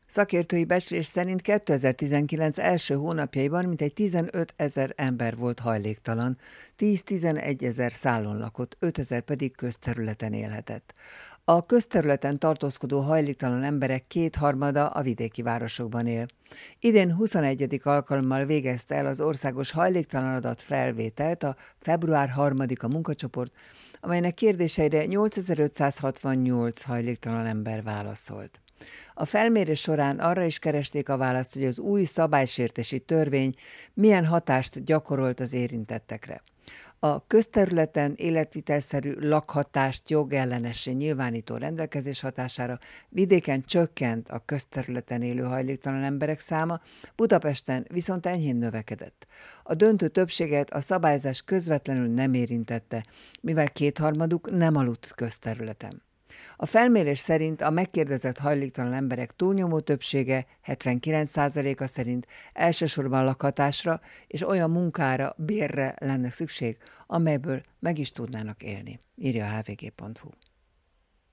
Szakértői becslés szerint 2019 első hónapjaiban mintegy 15 000 ember volt hajléktalan, 10-11 ezer szállón lakott, 5 ezer pedig közterületen élhetett. A közterületen tartózkodó hajléktalan emberek kétharmada a vidéki városokban él. Idén 21. alkalommal végezte el az országos hajléktalan adat felvételt a február 3-a munkacsoport, amelynek kérdéseire 8568 hajléktalan ember válaszolt. A felmérés során arra is keresték a választ, hogy az új szabálysértési törvény milyen hatást gyakorolt az érintettekre. A közterületen életvitelszerű lakhatást jogellenessé nyilvánító rendelkezés hatására vidéken csökkent a közterületen élő hajléktalan emberek száma, Budapesten viszont enyhén növekedett. A döntő többséget a szabályozás közvetlenül nem érintette, mivel kétharmaduk nem aludt közterületen. A felmérés szerint a megkérdezett hajléktalan emberek túlnyomó többsége, 79%-a szerint elsősorban lakhatásra és olyan munkára, bérre lenne szükség, amelyből meg is tudnának élni, írja a hvg.hu.